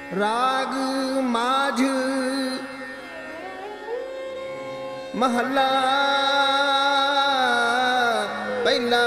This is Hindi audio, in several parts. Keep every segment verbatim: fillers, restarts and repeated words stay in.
राग माझ महला पहला।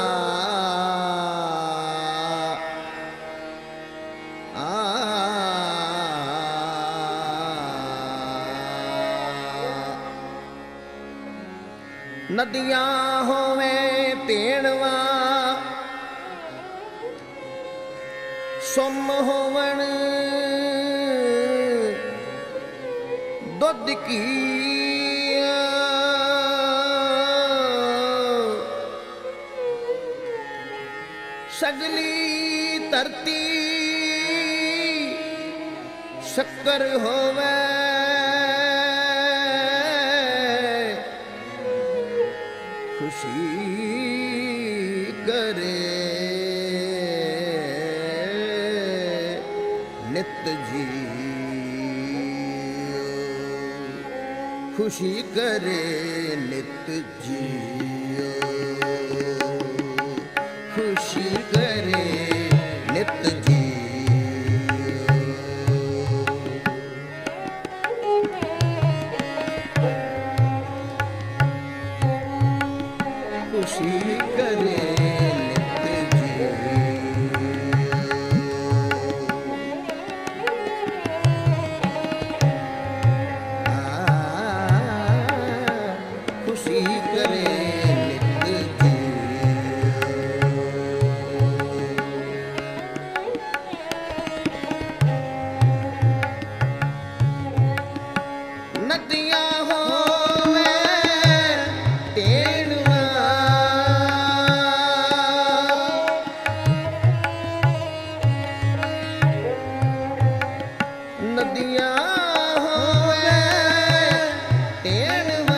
नदियां होवे तेणवा सुम होवन दुध की। सगली धरती शक्कर होवे खुशी करे नित जी। खुशी करे नित जियो। खुशी करे नित जियो। खुशी करे नित जियो। खुशी करे नित जियो। नदियां होवे तेणवा नदियां होवे तेणवा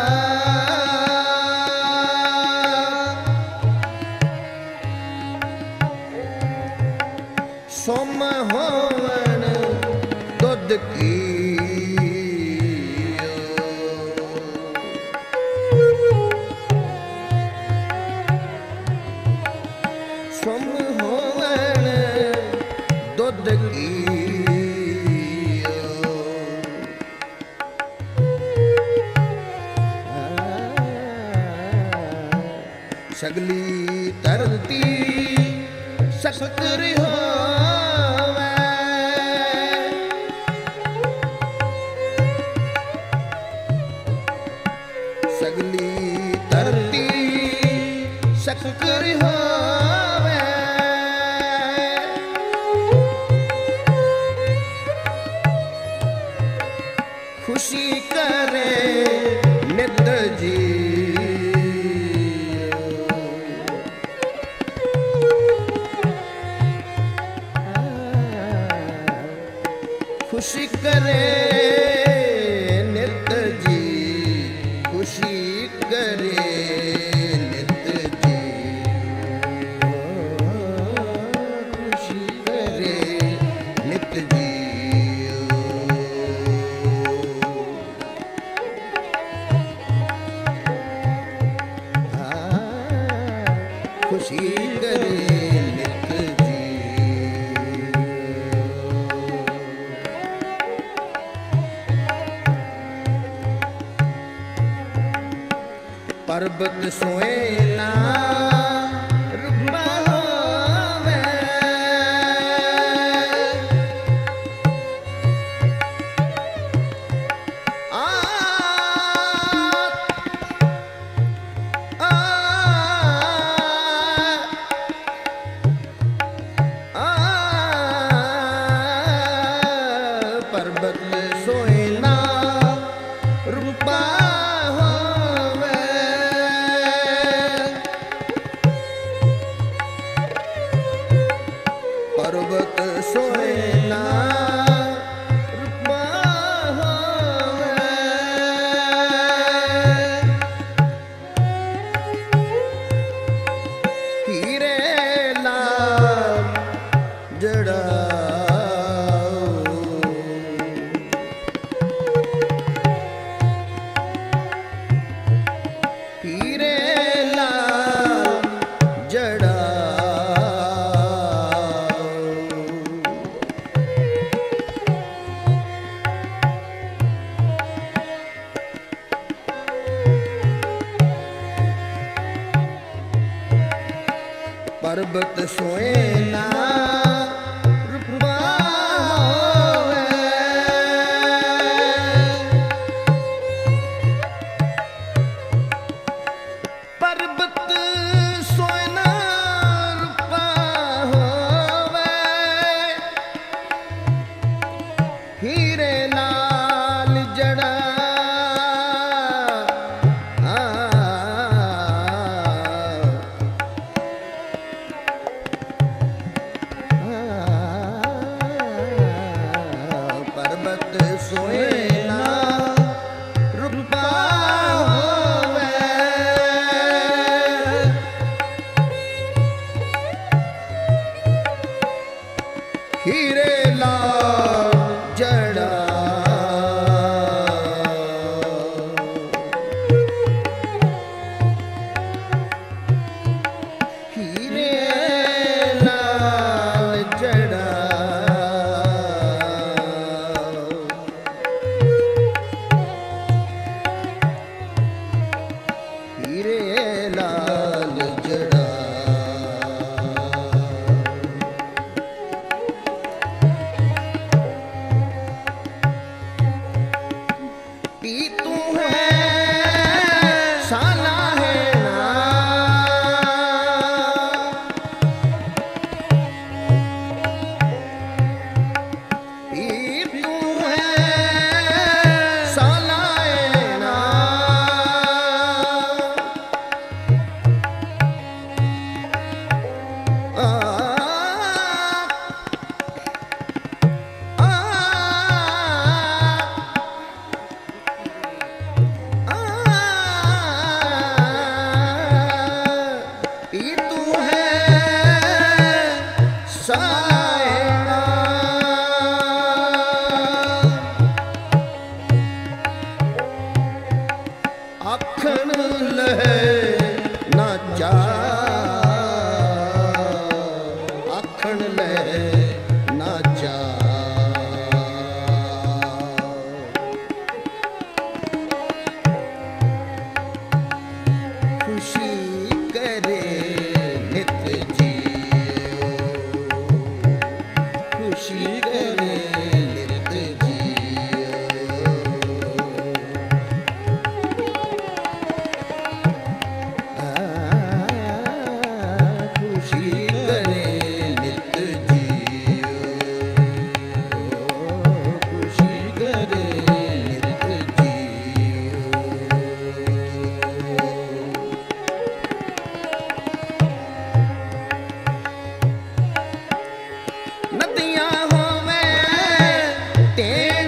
सुम होवन दुध की। सुम होवन दुध की। सगली धरती शक्कर होवे सगली धरती शक्कर होवे। खुशी करे नित जी। खुशी करे नित जी। खुशी करे नित जी। खुशी करे नित जी। खुशी करे नित जी। पर्वत सोएला रुपा होवे आ आ आ पर्वत सोएला रुपा पर्वत सोए ना रूपा होवे। पर्वत सोए ना रूपा होवे, हीरे लाल जड़ा सोए ना रूपा होवे, हीरे लाल जड़ा हीरे लाल जड़ा लाल जड़ा। पी तू है साला है ना, पी तू है साला है ना, आखन लहे ना जा, आखन लहे ना जा, खुशी करे नित जियो, खुशी करे नित जियो। खुशी करे नित जियो, खुशी करे नित जियो। नदियां होवे तेन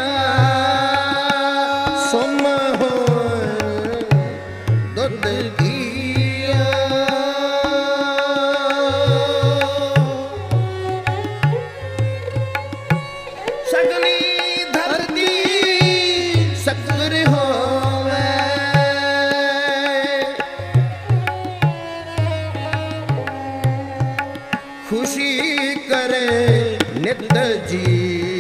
सुम हो दुध दिया, सगली धरती सकर होवे, खुशी करे नित जी।